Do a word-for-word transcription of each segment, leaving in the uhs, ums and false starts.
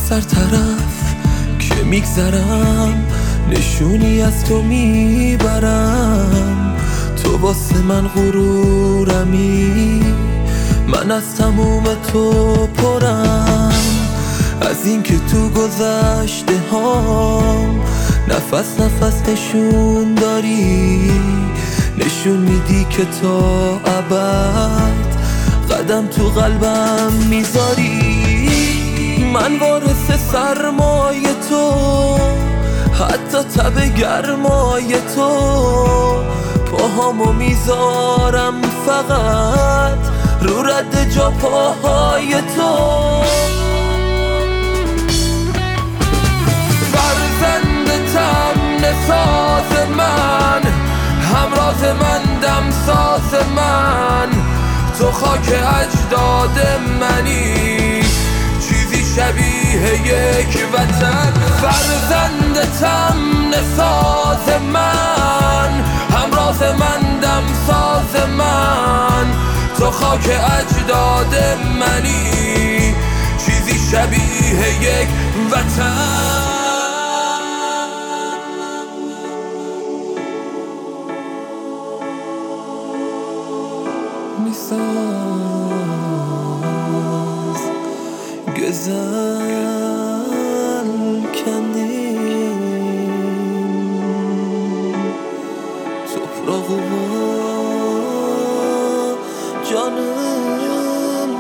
هر طرف که میگذرم نشونی از تو میبرم. تو واسه من غرورمی، من از تموم تو پرم. از این که تو گذشته هام نفس نفس نشون داری، نشون میدی که تا ابد قدم تو قلبم میذاری. من وارث سرمای تو، حتی تب گرمای تو، پاهامو میذارم فقط رو رد جا پاهای تو. فرزندتم نساز من، همراز من دمساز من، تو خاک اجداد منی، چیزی شبیه یک وطن. فرزندتم نساز من، همراز من دمساز من، تو خاک اجداد منی، چیزی شبیه یک وطن. میساز گزل کندیم تفرق و جانم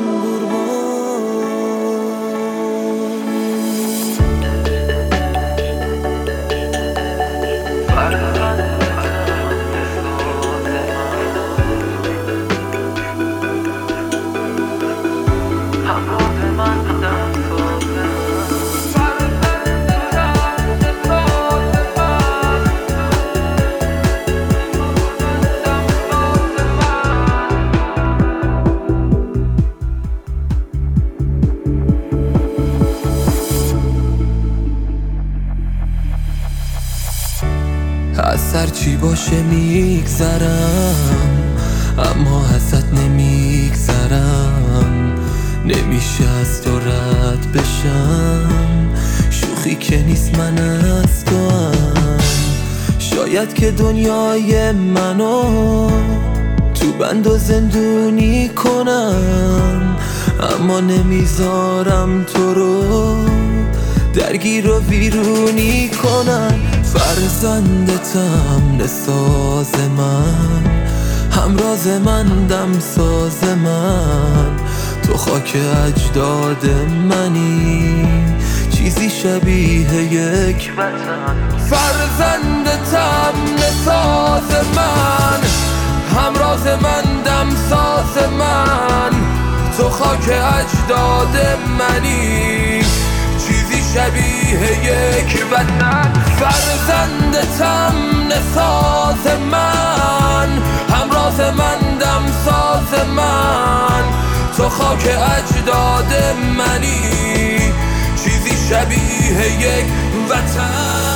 از هر چی باشه میگذرم، اما ازت نمیگذرم. نمیشه از تو رد بشم، شوخی که نیست من از تو هم. شاید که دنیای منو تو بند و زندونی کنم، اما نمیذارم تو رو درگیر و ویرونی کنم. فرزندتم نساز من، همراز من دمساز من، تو خاک اجداد منی، چیزی شبیه یک وطن. فرزندتم نساز من، همراز من دمساز من، تو خاک اجداد منی، چیزی شبیه یک وطن. فرزندتم نساز من، همراز من دمساز من، تو خاک اجداد منی، چیزی شبیه یک وطن.